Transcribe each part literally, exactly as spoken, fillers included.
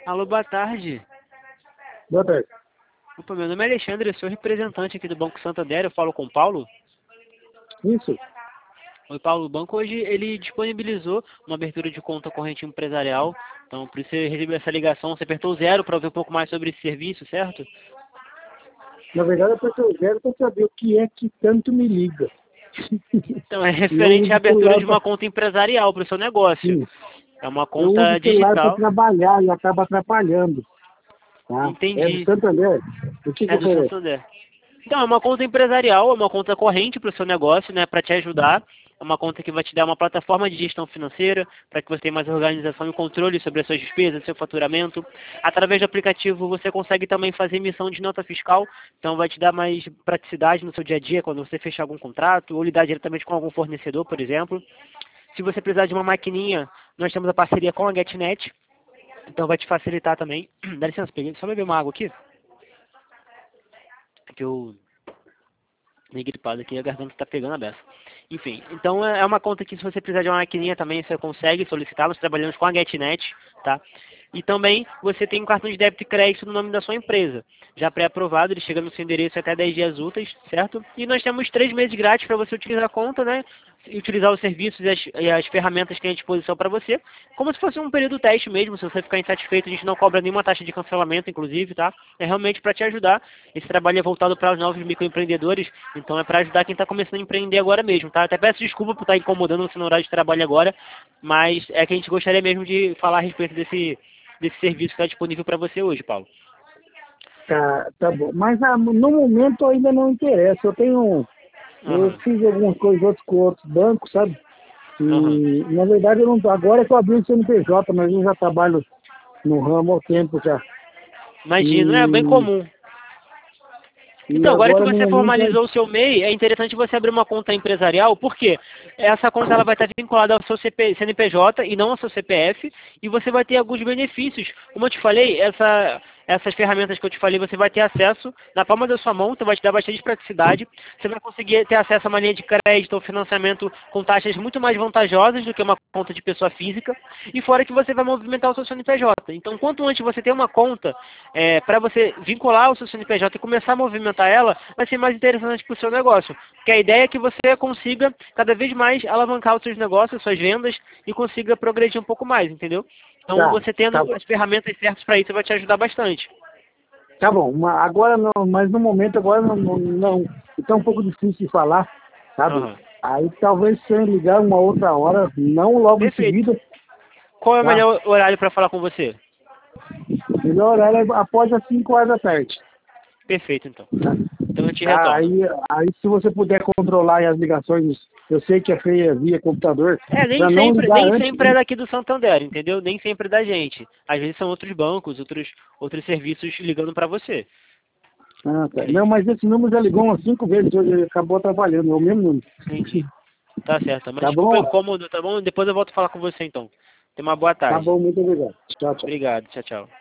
Alô, boa tarde. Boa tarde. Opa, meu nome é Alexandre, eu sou representante aqui do Banco Santander, eu falo com o Paulo. Isso. Oi, Paulo, o banco hoje ele disponibilizou uma abertura de conta corrente empresarial, então por isso você recebeu essa ligação, você apertou zero para ouvir um pouco mais sobre esse serviço, certo? Na verdade, eu estou zero para saber o que é que tanto me liga. Então é E eu referente uso à o abertura celular de uma para conta empresarial para o seu negócio. sim. É uma Eu uso conta o celular para digital. trabalhar e acaba atrapalhando. Tá? É do Entendi. Santander? O que que É do oferece? Santander. Então, é uma conta empresarial, é uma conta corrente para o seu negócio, né, para te ajudar. É uma conta que vai te dar uma plataforma de gestão financeira, para que você tenha mais organização e controle sobre as suas despesas, seu faturamento. Através do aplicativo, você consegue também fazer emissão de nota fiscal, então vai te dar mais praticidade no seu dia a dia, quando você fechar algum contrato, ou lidar diretamente com algum fornecedor, por exemplo. Se você precisar de uma maquininha, nós temos a parceria com a GetNet, então vai te facilitar também. Dá licença, peguei, só beber uma água aqui. Que eu meio gripado aqui, a garganta tá pegando a beça. Enfim, então é uma conta que se você precisar de uma maquininha também, você consegue solicitar, nós trabalhamos com a GetNet, tá? E também você tem um cartão de débito e crédito no nome da sua empresa, já pré-aprovado, ele chega no seu endereço até dez dias úteis, certo? E nós temos três meses grátis para você utilizar a conta, né? E utilizar os serviços e as, e as ferramentas que tem à disposição para você, como se fosse um período teste mesmo. Se você ficar insatisfeito, a gente não cobra nenhuma taxa de cancelamento, inclusive, tá? É realmente para te ajudar. Esse trabalho é voltado para os novos microempreendedores, então é para ajudar quem está começando a empreender agora mesmo, tá? Até peço desculpa por estar incomodando você no horário de trabalho agora, mas é que a gente gostaria mesmo de falar a respeito desse, desse serviço que está disponível para você hoje, Paulo. Tá, tá bom. Mas ah, no momento ainda não interessa. Eu tenho. Eu Aham, fiz algumas coisas outras com outros bancos, sabe? aham. E na verdade eu não. Agora que eu abri o C N P J, mas eu já trabalho no ramo há tempo já. Imagino, é bem E, comum. e Então, agora que agora no você momento é. formalizou o seu M E I, é interessante você abrir uma conta empresarial, porque essa conta ela vai estar vinculada ao seu C P C N P J e não ao seu C P F, e você vai ter alguns benefícios. Como eu te falei, essa, essas ferramentas que eu te falei, você vai ter acesso na palma da sua mão, então vai te dar bastante praticidade. Você vai conseguir ter acesso a uma linha de crédito ou financiamento com taxas muito mais vantajosas do que uma conta de pessoa física, e fora que você vai movimentar o seu C N P J. Então, quanto antes você ter uma conta é, para você vincular o seu C N P J e começar a movimentar ela, vai ser mais interessante para o seu negócio. Porque a ideia é que você consiga cada vez mais alavancar os seus negócios, suas vendas, e consiga progredir um pouco mais, entendeu? Então, Tá, você tendo tá bom. as ferramentas certas para isso vai te ajudar bastante. Tá bom, ma- agora não, mas no momento agora não, não, não. Então é um pouco difícil de falar, sabe? Aham. Aí talvez se eu ligar uma outra hora, não logo em Perfeito. seguida, Qual é o tá? melhor horário para falar com você? Melhor horário é após as cinco horas da tarde. Perfeito, então. Tá? Então eu te Tá, retorno. aí, aí se você puder controlar as ligações, eu sei que é feia via computador, É, nem para não sempre, ligar nem antes. sempre é daqui do Santander, entendeu? Nem sempre é da gente. Às vezes são outros bancos, outros, outros serviços ligando para você. Ah, tá. É Não, isso. mas esse número já ligou umas cinco vezes hoje, ele acabou atrapalhando, é o mesmo número. Entendi. Tá certo. Mas Tá desculpa o bom? incômodo, tá bom? Depois eu volto a falar com você então. Tenha uma boa Tá tarde. bom, muito obrigado. Tchau, tchau. Obrigado. Tchau, tchau.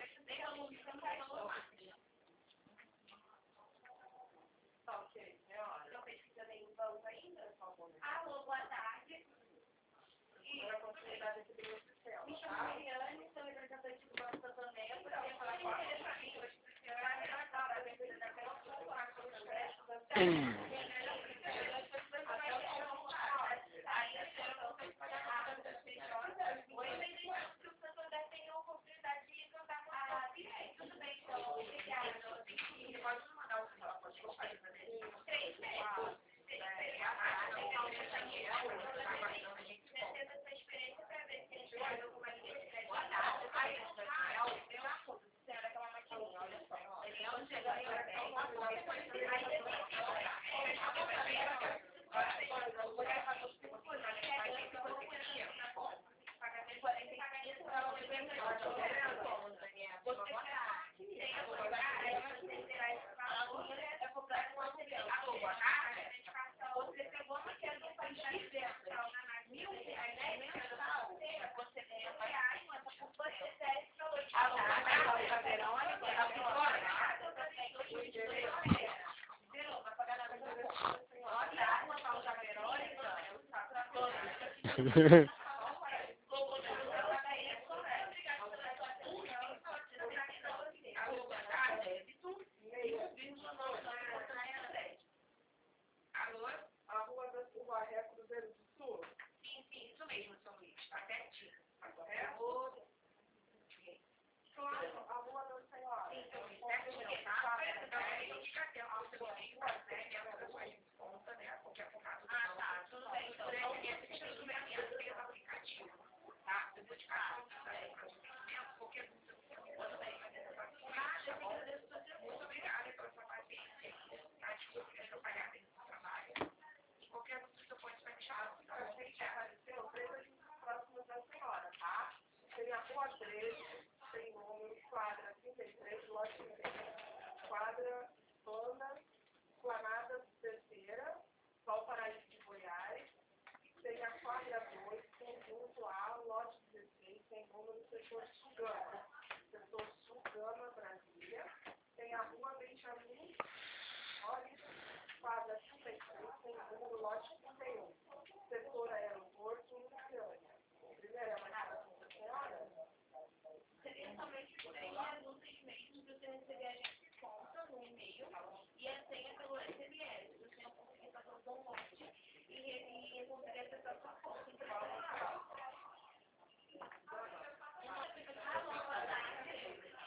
Hum.